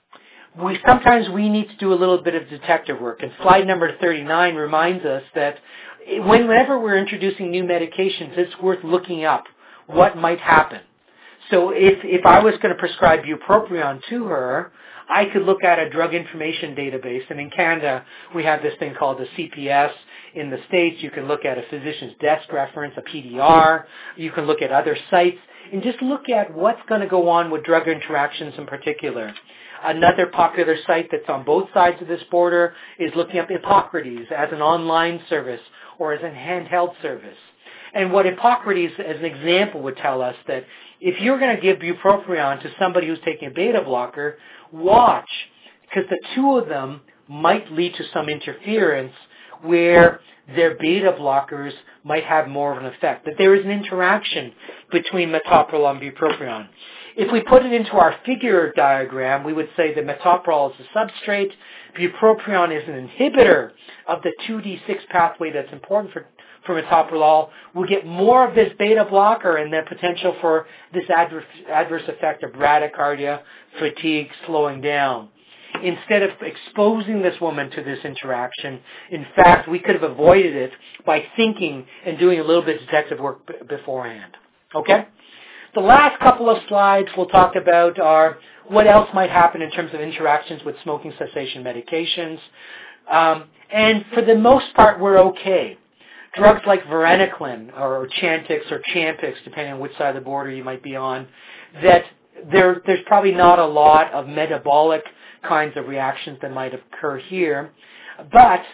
we sometimes we need to do a little bit of detective work. And slide number thirty-nine reminds us that whenever we're introducing new medications, it's worth looking up what might happen. So if, if I was going to prescribe bupropion to her, I could look at a drug information database. And in Canada, we have this thing called the C P S. In the States, you can look at a physician's desk reference, a P D R. You can look at other sites and just look at what's going to go on with drug interactions in particular. Another popular site that's on both sides of this border is looking up Hippocrates as an online service or as a handheld service. And what Hippocrates, as an example, would tell us that if you're going to give bupropion to somebody who's taking a beta blocker, watch, because the two of them might lead to some interference where their beta blockers might have more of an effect, that there is an interaction between metoprolol and bupropion. If we put it into our figure diagram, we would say that metoprolol is a substrate, bupropion is an inhibitor of the two D six pathway that's important for for metoprolol. We'll get more of this beta blocker and the potential for this adverse, adverse effect of bradycardia, fatigue, slowing down. Instead of exposing this woman to this interaction, in fact, we could have avoided it by thinking and doing a little bit of detective work b- beforehand. Okay? The last couple of slides we'll talk about are what else might happen in terms of interactions with smoking cessation medications. Um, and for the most part, we're okay. Drugs like varenicline or Chantix or Champix, depending on which side of the border you might be on, that there, there's probably not a lot of metabolic kinds of reactions that might occur here. But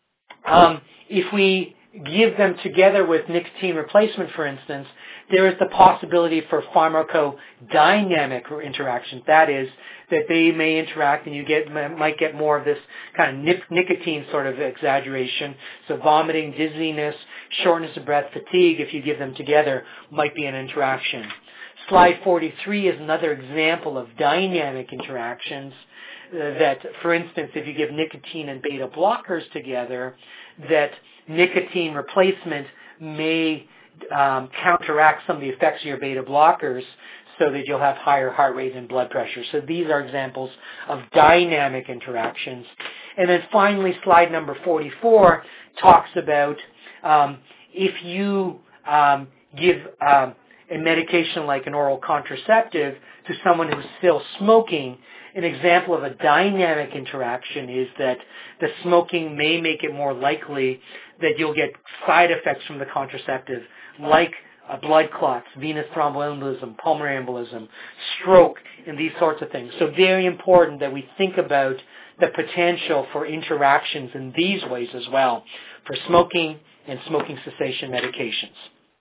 um, if we give them together with nicotine replacement, for instance, there is the possibility for pharmacodynamic interactions. That is, that they may interact and you get might get more of this kind of nic- nicotine sort of exaggeration. So vomiting, dizziness, shortness of breath, fatigue, if you give them together, might be an interaction. Slide forty-three is another example of dynamic interactions uh, that, for instance, if you give nicotine and beta blockers together, that nicotine replacement may um, counteract some of the effects of your beta blockers so that you'll have higher heart rate and blood pressure. So these are examples of dynamic interactions. And then finally, slide number forty-four talks about um, if you um, give um, a medication like an oral contraceptive to someone who's still smoking, an example of a dynamic interaction is that the smoking may make it more likely that you'll get side effects from the contraceptive, like uh, blood clots, venous thromboembolism, pulmonary embolism, stroke, and these sorts of things. So very important that we think about the potential for interactions in these ways as well for smoking and smoking cessation medications.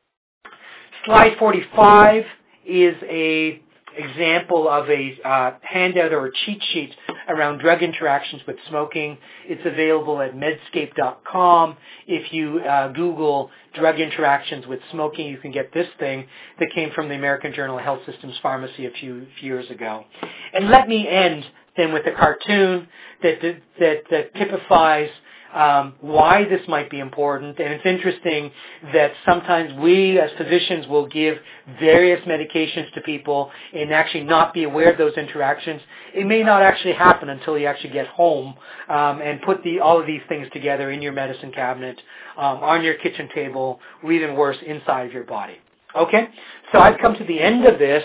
Slide forty-five is a example of a uh, handout or a cheat sheet around drug interactions with smoking. It's available at medscape dot com. If you uh, Google drug interactions with smoking, you can get this thing that came from the American Journal of Health Systems Pharmacy a few, few years ago. And let me end then with a cartoon that, that, that, that typifies Um, why this might be important. And it's interesting that sometimes we as physicians will give various medications to people and actually not be aware of those interactions. It may not actually happen until you actually get home um, and put the, all of these things together in your medicine cabinet, um, on your kitchen table, or even worse, inside of your body. Okay? So I've come to the end of this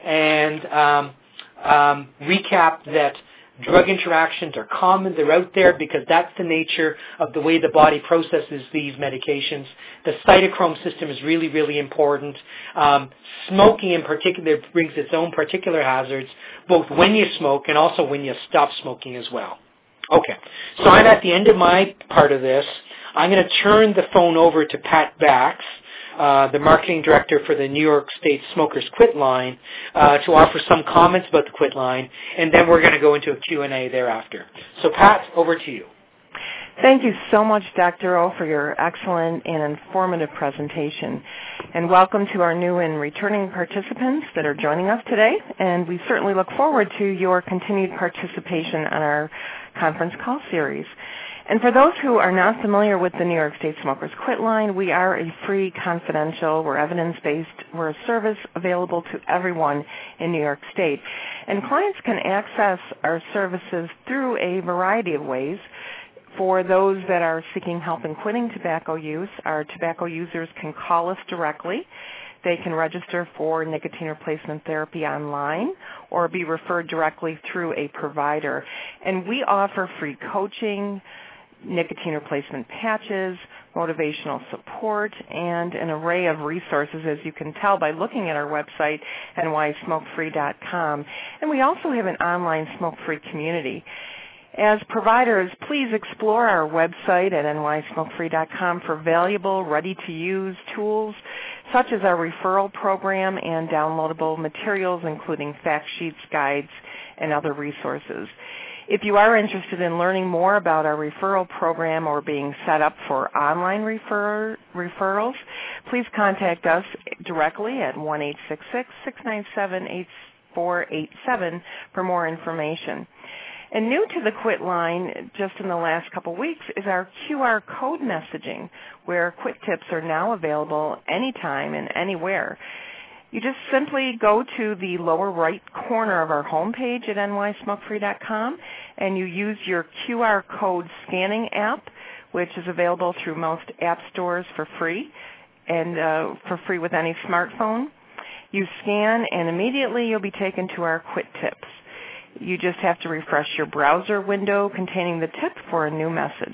and um, um, recap that drug interactions are common. They're out there because that's the nature of the way the body processes these medications. The cytochrome system is really, really important. Um, smoking in particular brings its own particular hazards, both when you smoke and also when you stop smoking as well. Okay, so I'm at the end of my part of this. I'm going to turn the phone over to Pat Bax, Uh, the marketing director for the New York State Smokers Quit Line, uh, to offer some comments about the Quit Line, and then we're going to go into a Q and A thereafter. So, Pat, over to you. Thank you so much, Doctor O, for your excellent and informative presentation. And welcome to our new and returning participants that are joining us today. And we certainly look forward to your continued participation on our conference call series. And for those who are not familiar with the New York State Smokers Quit Line, we are a free, confidential, we're evidence-based, we're a service available to everyone in New York State. And clients can access our services through a variety of ways. For those that are seeking help in quitting tobacco use, our tobacco users can call us directly. They can register for nicotine replacement therapy online or be referred directly through a provider. And we offer free coaching, nicotine replacement patches, motivational support, and an array of resources, as you can tell by looking at our website, N Y smoke free dot com. And we also have an online smoke-free community. As providers, please explore our website at N Y smoke free dot com for valuable, ready-to-use tools, such as our referral program and downloadable materials, including fact sheets, guides, and other resources. If you are interested in learning more about our referral program or being set up for online refer- referrals, please contact us directly at one eight six six, six nine seven, eight four eight seven for more information. And new to the Quit Line, just in the last couple weeks, is our Q R code messaging, where Quit tips are now available anytime and anywhere. You just simply go to the lower right corner of our homepage at N Y smoke free dot com, and you use your Q R code scanning app, which is available through most app stores for free, and uh, for free with any smartphone. You scan, and immediately you'll be taken to our Quit tips. You just have to refresh your browser window containing the tip for a new message.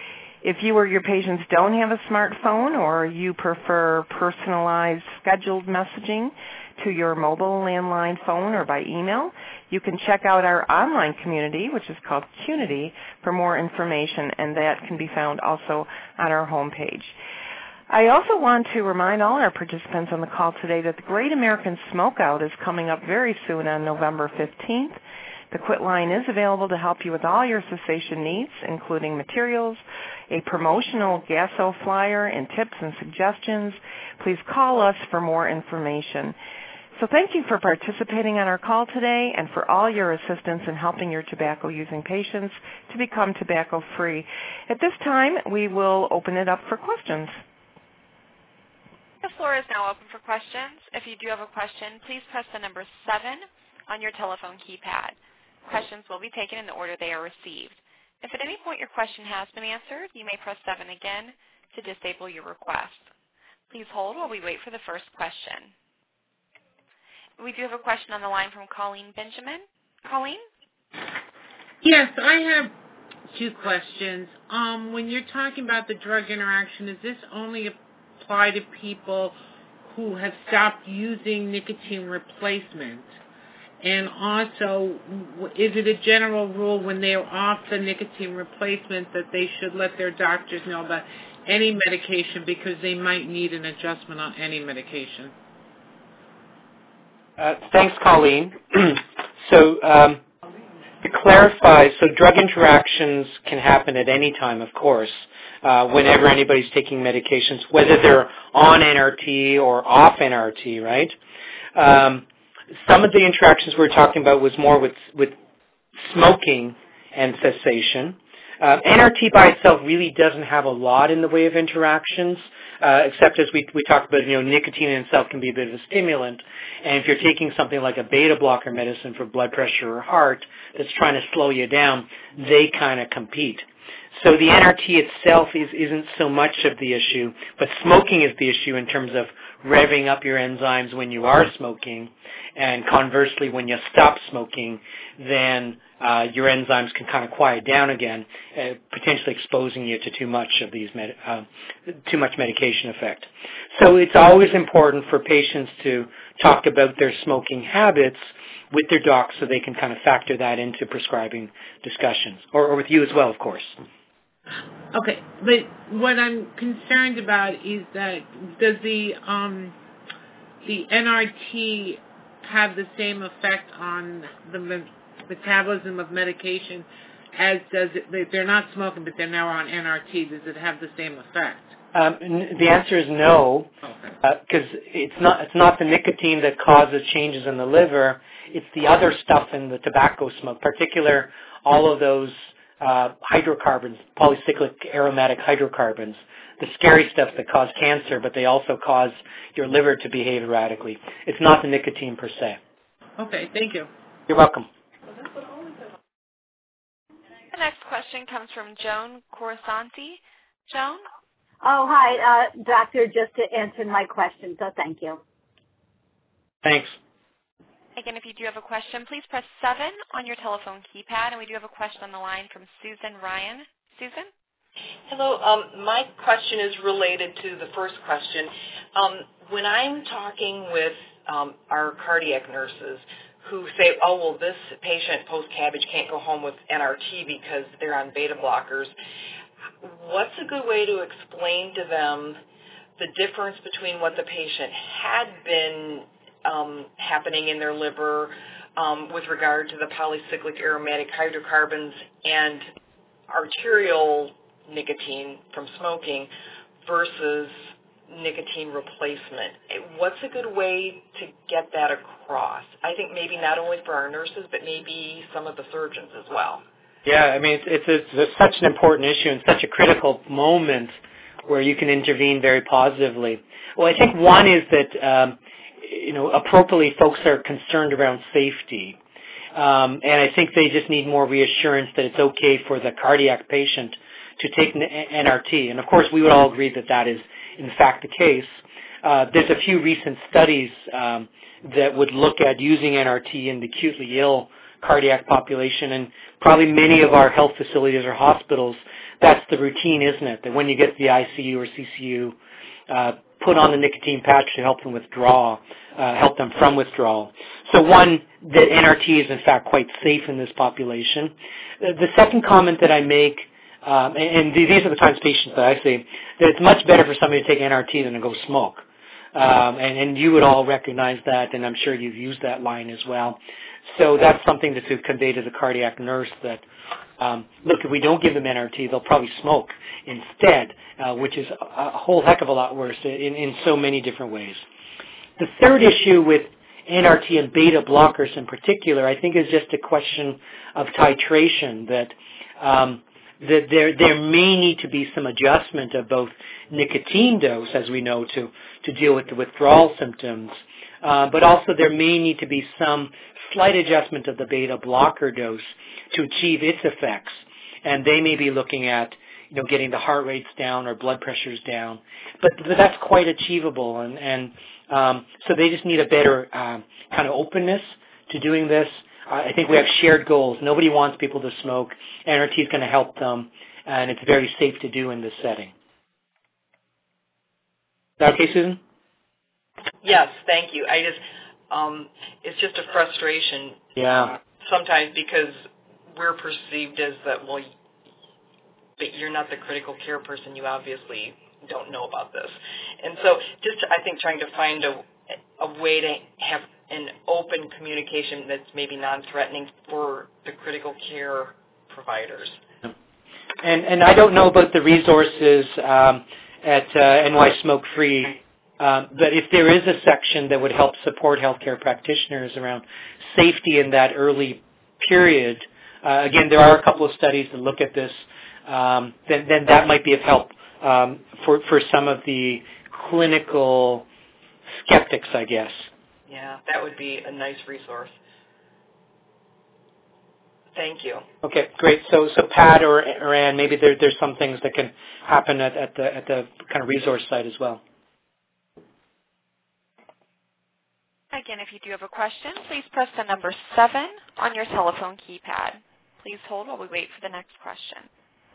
If you or your patients don't have a smartphone, or you prefer personalized scheduled messaging to your mobile landline phone or by email, you can check out our online community, which is called Qnity, for more information, and that can be found also on our homepage. I also want to remind all our participants on the call today that the Great American Smokeout is coming up very soon on November fifteenth. The Quit Line is available to help you with all your cessation needs, including materials, a promotional Gasso flyer, and tips and suggestions. Please call us for more information. So thank you for participating on our call today and for all your assistance in helping your tobacco-using patients to become tobacco-free. At this time, we will open it up for questions. The floor is now open for questions. If you do have a question, please press the number seven on your telephone keypad. Questions will be taken in the order they are received. If at any point your question has been answered, you may press seven again to disable your request. Please hold while we wait for the first question. We do have a question on the line from Colleen Benjamin. Colleen? Yes, I have two questions. Um, when you're talking about the drug interaction, does this only apply to people who have stopped using nicotine replacement? And also, is it a general rule when they're off the nicotine replacement that they should let their doctors know about any medication because they might need an adjustment on any medication? Uh, thanks, Colleen. so um, to clarify, so drug interactions can happen at any time, of course, uh, whenever anybody's taking medications, whether they're on N R T or off N R T, right? Um, some of the interactions we were talking about was more with, with smoking and cessation. Uh, N R T by itself really doesn't have a lot in the way of interactions, uh, except as we, we talked about, you know, nicotine in itself can be a bit of a stimulant. And if you're taking something like a beta blocker medicine for blood pressure or heart that's trying to slow you down, they kind of compete. So the N R T itself is, isn't so much of the issue, but smoking is the issue in terms of revving up your enzymes when you are smoking, and conversely, when you stop smoking, then uh, your enzymes can kind of quiet down again, uh, potentially exposing you to too much of these med- uh, too much medication effect. So it's always important for patients to talk about their smoking habits with their docs so they can kind of factor that into prescribing discussions, or, or with you as well, of course. Okay, but what I'm concerned about is that does the um, the N R T have the same effect on the me- metabolism of medication as does it? They're not smoking, but they're now on N R T. Does it have the same effect? Um, n- the answer is no, because okay. uh, it's not it's not the nicotine that causes changes in the liver. It's the other stuff in the tobacco smoke, particular all of those uh, hydrocarbons, polycyclic aromatic hydrocarbons, the scary stuff that cause cancer, but they also cause your liver to behave erratically. It's not the nicotine per se. Okay, thank you. You're welcome. The next question comes from Joan Corasanti. Joan? Oh, hi, uh, Doctor, just to answer my question, so thank you. Thanks. Again, if you do have a question, please press seven on your telephone keypad, and we do have a question on the line from Susan Ryan. Susan? Hello. Um, my question is related to the first question. Um, when I'm talking with um, our cardiac nurses who say, oh, well, this patient post-CABG can't go home with N R T because they're on beta blockers, what's a good way to explain to them the difference between what the patient had been um, happening in their liver um, with regard to the polycyclic aromatic hydrocarbons and arterial nicotine from smoking versus nicotine replacement? What's a good way to get that across? I think maybe not only for our nurses, but maybe some of the surgeons as well. Yeah, I mean, it's, it's, it's such an important issue and such a critical moment where you can intervene very positively. Well, I think one is that, um, you know, appropriately folks are concerned around safety. Um, and I think they just need more reassurance that it's okay for the cardiac patient to take N R T. And, of course, we would all agree that that is, in fact, the case. Uh, there's a few recent studies um, that would look at using N R T in the acutely ill cardiac population, and probably many of our health facilities or hospitals, that's the routine, isn't it? That when you get to the I C U or C C U, uh, put on the nicotine patch to help them withdraw, uh, help them from withdrawal. So one, that N R T is in fact quite safe in this population. Uh, the second comment that I make, um, and, and these are the kinds of patients that I see, that it's much better for somebody to take N R T than to go smoke. Um, and, and you would all recognize that, and I'm sure you've used that line as well. So that's something to, to convey to the cardiac nurse that, um, look, if we don't give them N R T, they'll probably smoke instead, uh, which is a, a whole heck of a lot worse in, in so many different ways. The third issue with N R T and beta blockers in particular, I think, is just a question of titration, that um, that there there may need to be some adjustment of both nicotine dose, as we know, to, to deal with the withdrawal symptoms, uh, but also there may need to be some slight adjustment of the beta blocker dose to achieve its effects. And they may be looking at, you know, getting the heart rates down or blood pressures down. But, but that's quite achievable. And, and Um, so they just need a better um, kind of openness to doing this. Uh, I think we have shared goals. Nobody wants people to smoke. N R T is going to help them, and it's very safe to do in this setting. Is that okay, Susan? Yes, thank you. I just, um, it's just a frustration. Yeah. Sometimes because we're perceived as that, well, but you're not the critical care person. You obviously don't know about this. And so just, I think, trying to find a, a way to have an open communication that's maybe non-threatening for the critical care providers. And, and I don't know about the resources um, at uh, N Y Smoke Free, um, but if there is a section that would help support healthcare practitioners around safety in that early period, uh, again, there are a couple of studies that look at this, um, then, then that might be of help um, for, for some of the clinical skeptics, I guess. Yeah, that would be a nice resource. Thank you. Okay, great. So, so Pat or, or Ann, maybe there, there's some things that can happen at, at the at the kind of resource side as well. Again, if you do have a question, please press the number seven on your telephone keypad. Please hold while we wait for the next question.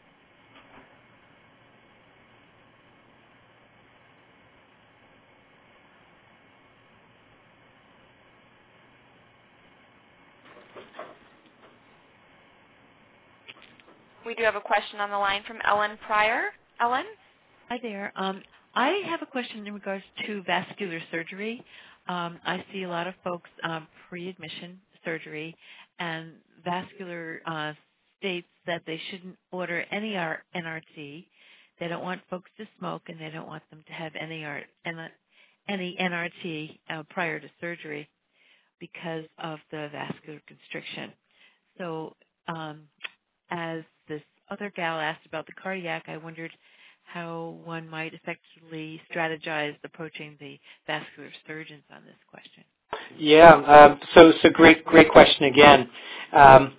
We do have a question on the line from Ellen Pryor. Ellen? Hi there. Um, I have a question in regards to vascular surgery. Um, I see a lot of folks um, pre-admission surgery, and vascular uh, states that they shouldn't order any N R T. They don't want folks to smoke, and they don't want them to have any, any N R T uh, prior to surgery because of the vascular constriction. So um, as this other gal asked about the cardiac, I wondered how one might effectively strategize approaching the vascular surgeons on this question. Yeah, um, so so great great question again. Um,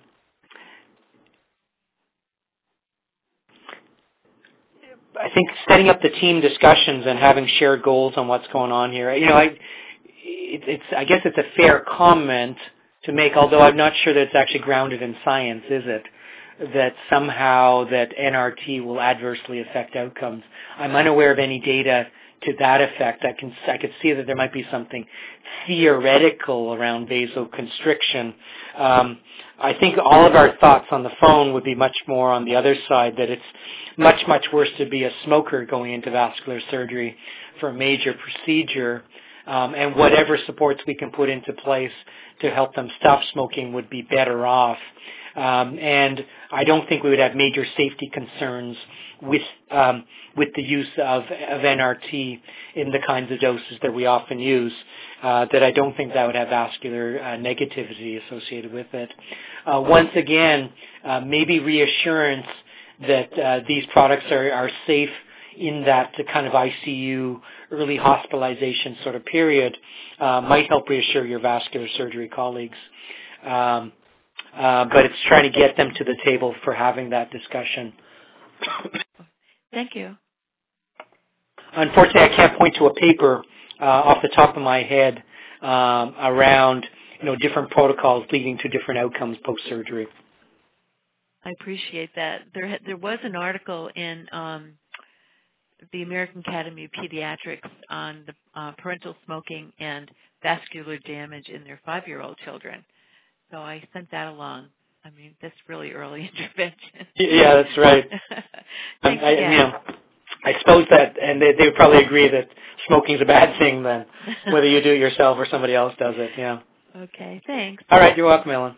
I think setting up the team discussions and having shared goals on what's going on here. You know, I it, it's I guess it's a fair comment to make, although I'm not sure that it's actually grounded in science, is it? That somehow that N R T will adversely affect outcomes. I'm unaware of any data to that effect. I can I could see that there might be something theoretical around vasoconstriction. Um, I think all of our thoughts on the phone would be much more on the other side, that it's much, much worse to be a smoker going into vascular surgery for a major procedure, um, and whatever supports we can put into place to help them stop smoking would be better off. Um, and I don't think we would have major safety concerns with um, with the use of, of N R T in the kinds of doses that we often use. Uh, that I don't think that would have vascular uh, negativity associated with it. Uh, once again, uh, maybe reassurance that uh, these products are, are safe in that kind of I C U, early hospitalization sort of period uh, might help reassure your vascular surgery colleagues. Um, Uh, but it's trying to get them to the table for having that discussion. Thank you. Unfortunately, I can't point to a paper uh, off the top of my head um, around, you know, different protocols leading to different outcomes post-surgery. I appreciate that. There, there was an article in um, the American Academy of Pediatrics on the uh, parental smoking and vascular damage in their five-year-old children. So I sent that along. I mean, that's really early intervention. Yeah, that's right. Thanks I, I, again. you know, I suppose that, and they, they would probably agree that smoking's a bad thing then, whether you do it yourself or somebody else does it, yeah. Okay, thanks. All right, you're welcome, Ellen.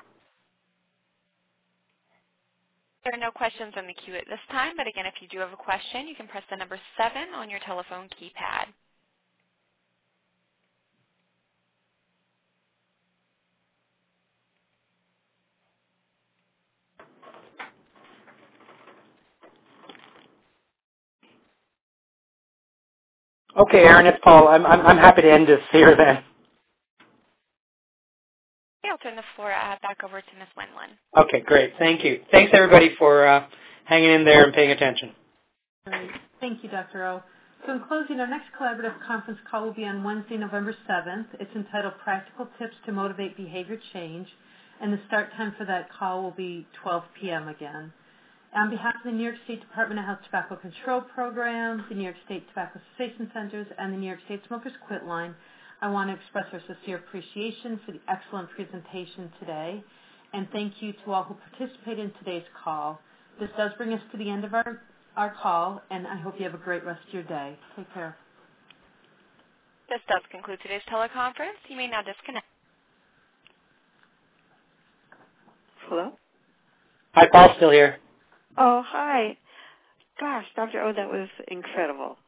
There are no questions in the queue at this time, but again, if you do have a question, you can press the number seven on your telephone keypad. Okay, Aaron, it's Paul. I'm, I'm, I'm happy to end this here then. Okay, I'll turn the floor uh, back over to Miz Wendland. Okay, great. Thank you. Thanks, everybody, for uh, hanging in there and paying attention. Great. Thank you, Doctor O. So in closing, our next collaborative conference call will be on Wednesday, November seventh. It's entitled Practical Tips to Motivate Behavior Change, and the start time for that call will be twelve p.m. again. On behalf of the New York State Department of Health Tobacco Control Program, the New York State Tobacco Cessation Centers, and the New York State Smokers Quit Line, I want to express our sincere appreciation for the excellent presentation today, and thank you to all who participated in today's call. This does bring us to the end of our, our call, and I hope you have a great rest of your day. Take care. This does conclude today's teleconference. You may now disconnect. Hello? Hi, Paul, still here. Oh, hi. Gosh, Doctor O, that was incredible.